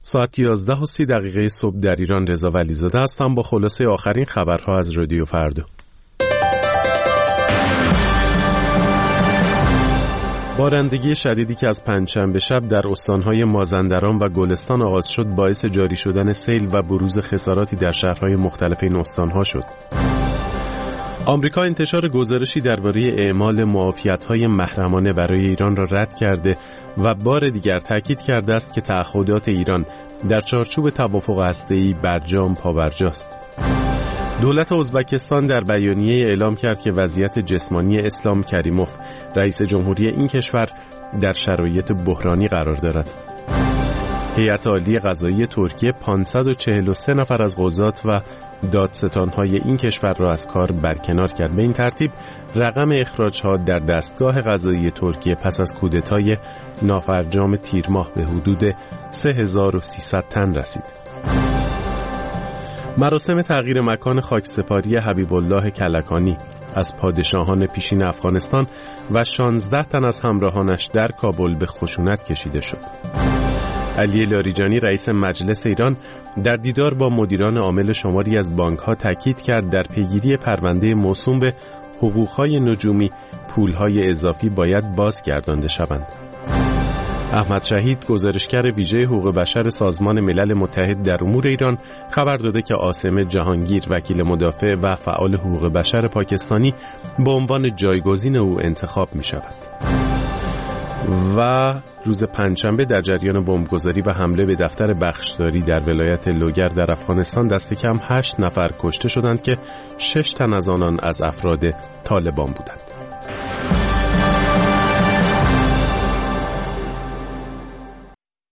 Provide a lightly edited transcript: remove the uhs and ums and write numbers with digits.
ساعت 11:30 صبح در ایران. رضا ولیزاده هستم با خلاصه آخرین خبرها از رادیو فردا. بارندگی شدیدی که از پنجشنبه شب در استانهای مازندران و گلستان آغاز شد باعث جاری شدن سیل و بروز خساراتی در شهرهای مختلف این استانها شد. آمریکا انتشار گزارشی درباره اعمال معافیت‌های محرمانه برای ایران را رد کرده و بار دیگر تاکید کرده است که تعهدات ایران در چارچوب توافق هسته‌ای برجام پابرجاست. دولت ازبکستان در بیانیه اعلام کرد که وضعیت جسمانی اسلام کریموف رئیس جمهوری این کشور در شرایط بحرانی قرار دارد. هیئت عالی قضایی ترکیه 543 نفر از قضات و دادستان‌های این کشور را از کار برکنار کرد. به این ترتیب رقم اخراج‌ها در دستگاه قضایی ترکیه پس از کودتای نافرجام تیر ماه به حدود 3300 تن رسید. مراسم تغییر مکان خاکسپاری حبیب الله کلکانی از پادشاهان پیشین افغانستان و 16 تن از همراهانش در کابل به خشونت کشیده شد. علی لاریجانی رئیس مجلس ایران در دیدار با مدیران عامل شماری از بانک‌ها تاکید کرد در پیگیری پرونده موسوم به حقوق‌های نجومی پول‌های اضافی باید بازگردانده شوند. احمد شهید گزارشگر ویژه حقوق بشر سازمان ملل متحد در امور ایران خبر داده که عاصم جهانگیر وکیل مدافع و فعال حقوق بشر پاکستانی به عنوان جایگزین او انتخاب می شود. و روز پنجشنبه در جریان بمبگذاری و حمله به دفتر بخشداری در ولایت لوگر در افغانستان دست کم 8 نفر کشته شدند که 6 تن از آنان از افراد طالبان بودند.